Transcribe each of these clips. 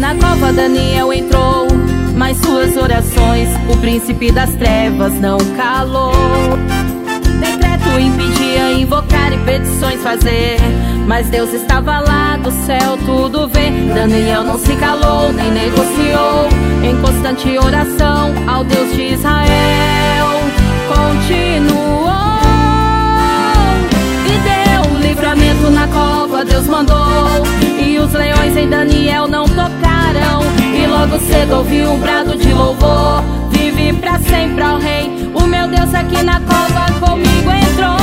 Na cova Daniel entrou, mas suas orações o príncipe das trevas não calou. Decreto impedia invocar e petições fazer, mas Deus estava lá do céu, tudo vê. Daniel não se calou, nem negociou, em constante oração ao Deus de Israel continuou. E deu livramento na cova, Deus mandou, e os leões em Daniel não tocaram. E logo cedo ouvi um brado de louvor: vive pra sempre, ó Rei, o meu Deus aqui na cova comigo entrou.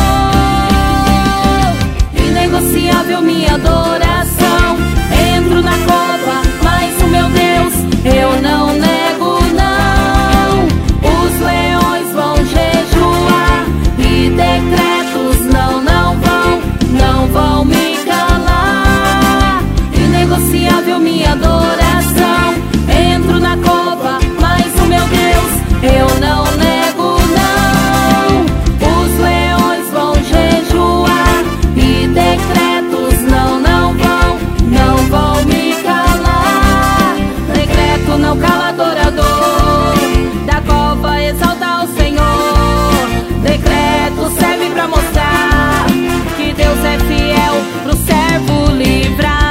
Inegociável minha adoração, entro na cova, mas o meu Deus eu não nego não. Os leões vão jejuar e decretos não vão me calar. Inegociável minha adoração, entro na cova, mas o meu Deus eu não nego não. Os leões vão jejuar e decretos não vão me calar. Decreto não cala adorador, da cova exalta o Senhor. Decreto serve pra mostrar que Deus é fiel pro servo livrar.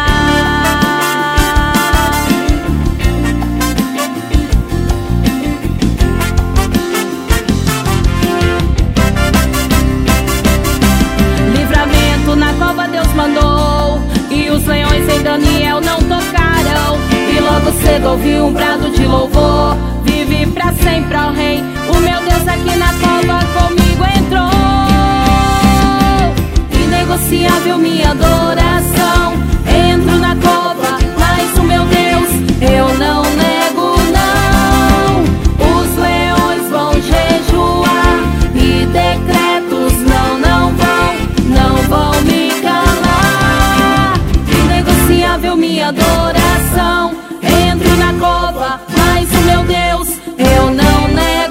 Livramento na cova Deus mandou, e os leões em Daniel não tocaram. E logo cedo ouvi um brado de louvor: vive pra sempre, ó Rei, o meu Deus aqui na cova comigo entrou. Inegociável minha adoração, entro na cova, mas o meu Deus eu não nego não. Os leões vão jejuar e decretos não vão me calar. Inegociável minha adoração, entro na cova, mas o meu Deus eu não nego.